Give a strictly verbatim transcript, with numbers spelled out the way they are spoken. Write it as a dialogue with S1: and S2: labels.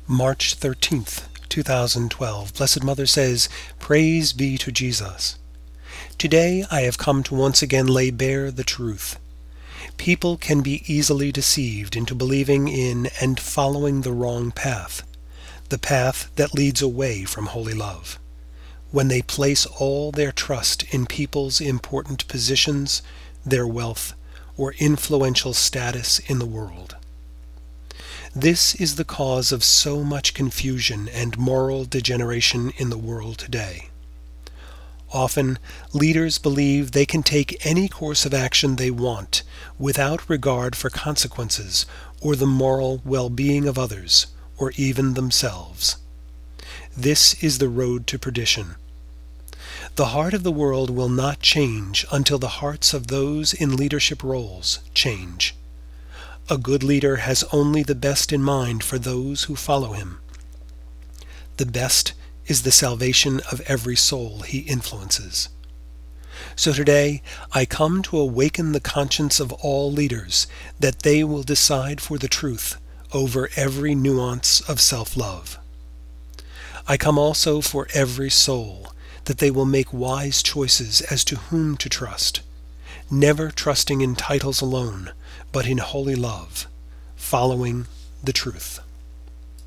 S1: March thirteenth, two thousand twelve. Blessed Mother says, Praise be to Jesus. Today I have come to once again lay bare the truth. People can be easily deceived into believing in and following the wrong path, the path that leads away from holy love, when they place all their trust in people's important positions, their wealth, or influential status in the world. This is the cause of so much confusion and moral degeneration in the world today. Often, leaders believe they can take any course of action they want without regard for consequences or the moral well-being of others, or even themselves. This is the road to perdition. The heart of the world will not change until the hearts of those in leadership roles change. A good leader has only the best in mind for those who follow him. The best is the salvation of every soul he influences. So today, I come to awaken the conscience of all leaders that they will decide for the truth over every nuance of self-love. I come also for every soul, that they will make wise choices as to whom to trust, never trusting in titles alone, but in holy love, following the truth.